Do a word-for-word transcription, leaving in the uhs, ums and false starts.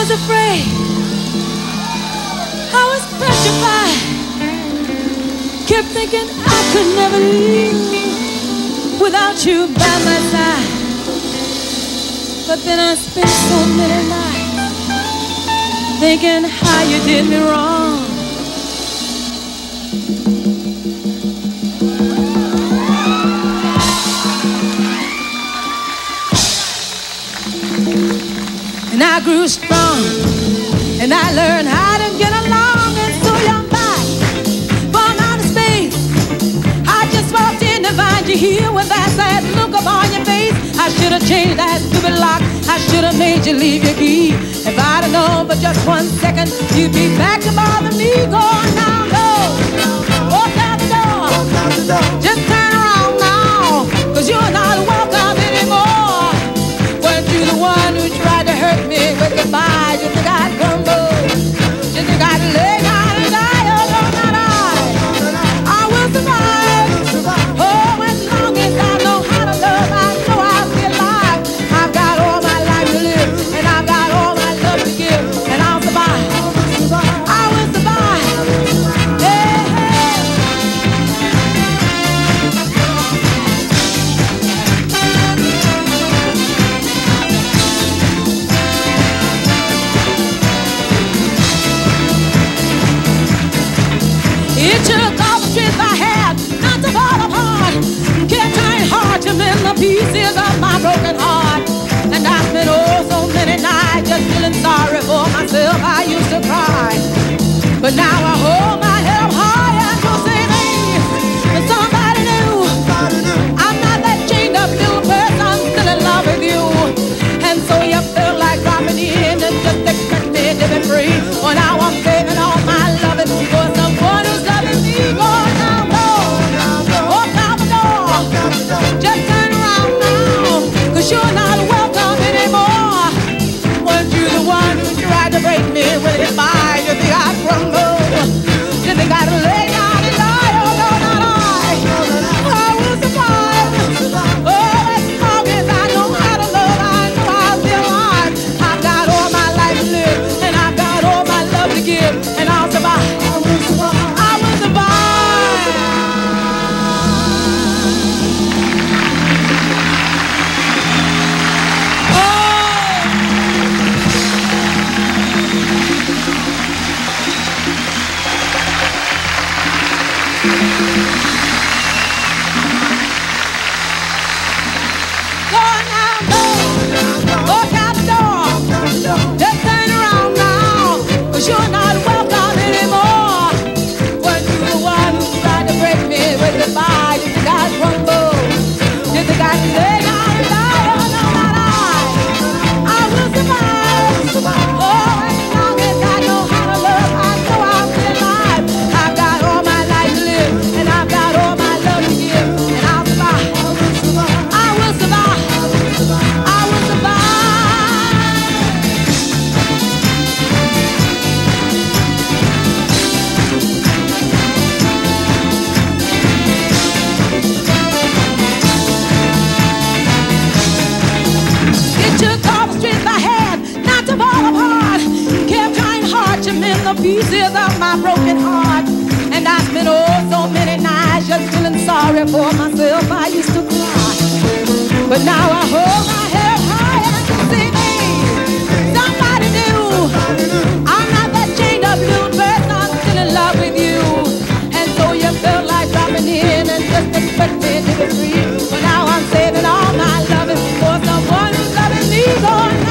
was afraid. I was petrified. Kept thinking I could never leave without you by my side. But then I spent so many nights thinking how you did me wrong. And I grew strong, and I learned how to get along. And so you're back from outer space. I just walked in to find you here with that sad look upon your face. I should have changed that stupid lock. I should have made you leave your key. If I'd have known for just one second you'd be back to bother me. Go on now, go. Walk out the door. Just turn around now, 'cause you're not welcome anymore. Weren't you the one who tried to hurt me with goodbye? You think I'd crumble? You think I'd lay down and die? Oh, no, not I. I will survive. Oh, as long as I know how to love, I know I'll be alive. I've got all my life to live, and I've got all my love to give, and I'll survive. I will survive. Hey, hey. It took all the strength I had not to fall apart. Kept trying hard to mend the pieces of my broken heart. And I spent oh so many nights just feeling sorry for myself. I used to cry, but now I hold my head up high and go say, hey, there's somebody new. I'm not that chained up little person, I'm still in love with you. And so you felt like dropping in and just expect me to be free. Well, now I'm saving all my loving for someone who's loving me. Go now, go. Walk out the door. Just turn around now, 'cause you're not welcome anymore. Weren't you the one who tried to break me with his mind? You think I'd crumble? You think I'd lay down and die? Oh, no, not I. I will survive. Oh, as long as I know how to love, I know I'll be alive. I've got all my life to live, and I've got all my love to give, and I'll survive. I will survive. I will survive. Go now, go. Walk out the door. Just turn around now, 'cause you're not welcome anymore. Weren't you the one who tried to break me with goodbye? You think I'd crumble? You think I'd lay down and die? Oh, no, not I. I will survive. Oh, as long as I know how to love, I know I'll be alive. I've got all my life to live, and I've got all my love to give, and I'll survive. I will survive. I will survive. It took all the strength I had not to fall apart. Kept trying hard to mend the pieces of my broken heart. And I spent oh so many nights just feeling sorry for myself. I used to cry, but now I hold my head high and say, hey, somebody new. I'm not that chained up little person, I'm still in love with you. And so you felt like dropping in and just expecting to be free. But now I'm saving all my loving for someone who's loving me. Going